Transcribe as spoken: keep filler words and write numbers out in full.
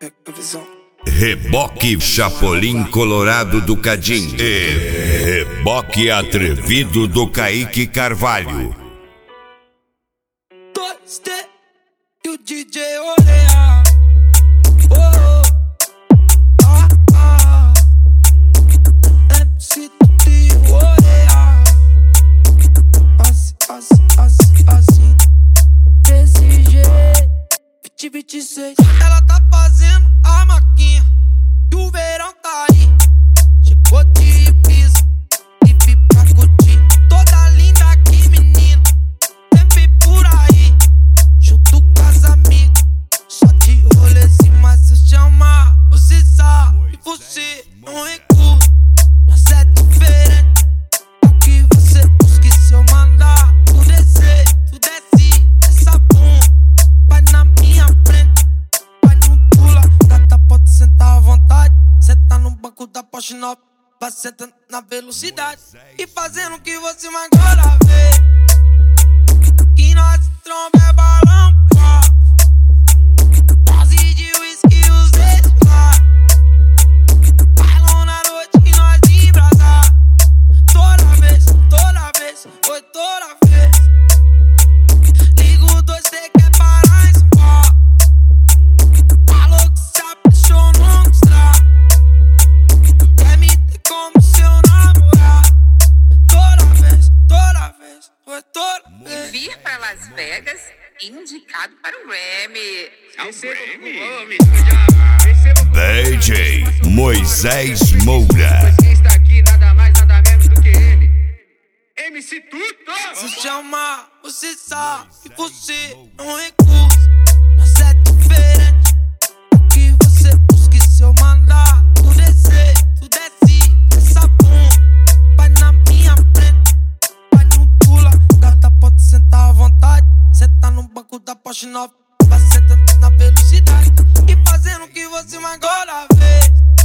Reboque Chapolin Colorado do Cadim e Reboque Atrevido do Kaique Carvalho. Dois D e o D J Olea. Oh, ah, ah. M C T Olea. Assim, assim, assim, assim. Desse jeito. vinte e vinte e seis. Ela tá fazendo a maquinha e o verão tá aí. Chegou de piso e vi pra curtir. Toda linda aqui, menina, sempre por aí. Junto com as amigas, só de rolezinho. Mas eu chamar, você sabe, você não recusa. Mas é diferente do que você busca. E se eu mandar tu descer, tu desce essa bunda. Vai na minha frente, vai não pula. Gata, pode sentar à vontade. Senta no banco da Porsche nova, vai sentando na velocidade e fazendo o que você mais gosta ver. Que nós tromba é balão, pá. Dose de whisky, os dedos lá. Bailão na noite e nós embrasar. Toda vez, toda vez, foi toda vez. Ligo dois, cê quer parar em São Paulo. Falou que se apaixonou no estrago. Quer me ter como seu namorado. Toda vez, toda vez, foi toda vez. Vir para Las Vegas, indicado para o Grammy. É o Grammy? D J Moisés Moura. Quem está aqui nada mais, nada menos do que ele, M C Tudo. Se chamar, você sabe que você não recusa. Mas é diferente do que você busca. E se eu mandar tu descer, tu desce essa bunda. Vai na minha frente, vai não pula. Gata, pode sentar à vontade. Senta no banco da Porsche nova, vai sentando na velocidade e fazendo o que você mais gosta ver.